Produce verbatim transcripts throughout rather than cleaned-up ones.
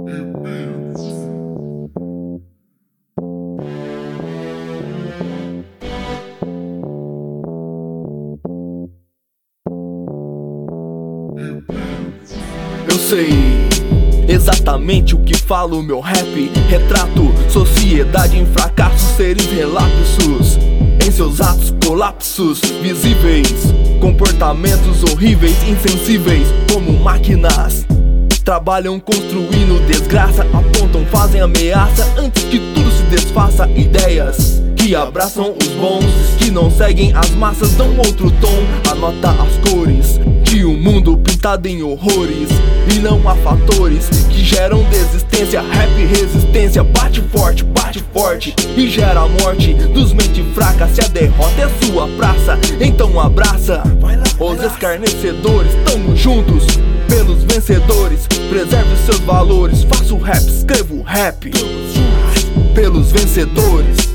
Eu sei exatamente o que falo, meu rap. Retrato sociedade em fracassos, seres relapsos em seus atos colapsos visíveis, comportamentos horríveis, insensíveis como máquinas. Trabalham construindo desgraça, apontam, fazem ameaça antes que tudo se desfaça. Ideias que abraçam os bons, que não seguem as massas, dão outro tom. Anota as cores de um mundo pintado em horrores, e não há fatores que geram desistência. Rap resistência, bate forte, bate forte e gera a morte dos mente fraca. Se a derrota é sua praça, então abraça os escarnecedores. Tamo juntos pelos vencedores, preserve seus valores. Faço rap, escrevo rap pelos vencedores.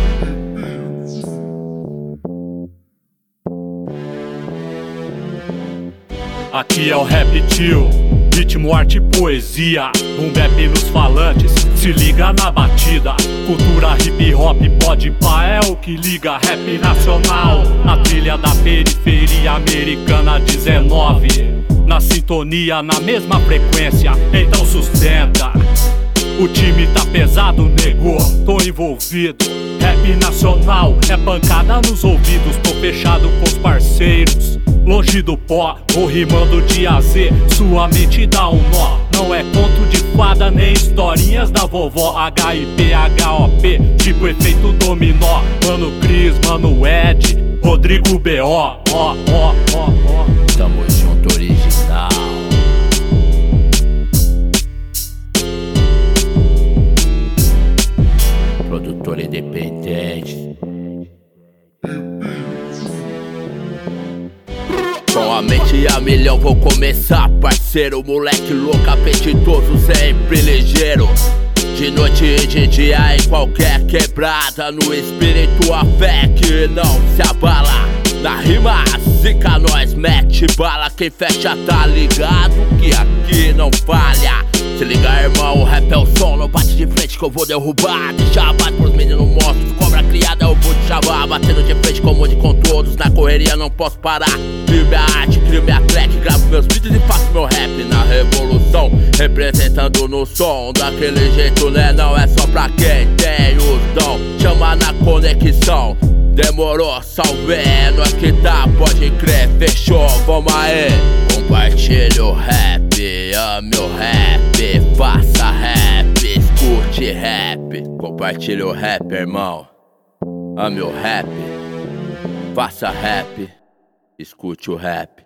Aqui é o rap tio, ritmo, arte e poesia. Um bap nos falantes, se liga na batida. Cultura hip hop, pode pá, é o que liga. Rap nacional, na trilha da periferia americana dezenove. Na sintonia, na mesma frequência, então sustenta. O time tá pesado, negou, tô envolvido. Rap nacional, é pancada nos ouvidos. Tô fechado com os parceiros, longe do pó, vou rimando de A a Z, sua mente dá um nó. Não é conto de fada, nem historinhas da vovó. H I P, H O P, tipo efeito dominó. Mano Cris, mano Ed, Rodrigo B O, ó, ó, ó, ó. Tamo junto, original. Produtor independente. Com a mente a milhão vou começar, parceiro. Moleque louco, apetitoso, sempre ligeiro. De noite e de dia em qualquer quebrada. No espírito a fé que não se abala. Na rima zica nós mete bala. Quem fecha tá ligado que aqui não falha. Se liga, irmão, o rap é o som. Não bate de frente que eu vou derrubar. Deixa bate pros meninos monstros, cobra criada eu vou te chamar. Batendo de frente comum com todos, na correria não posso parar. Crio minha arte, crio minha track, gravo meus vídeos e faço meu rap na revolução. Representando no som, daquele jeito né, não é só pra quem tem o dom. Chama na conexão, demorou, salve, é nós que tá, pode crer, fechou, vamos aí. Compartilha o rap, ame o rap, faça rap, escute rap. Compartilha o rap, irmão, ame o rap, faça rap, escute o rap.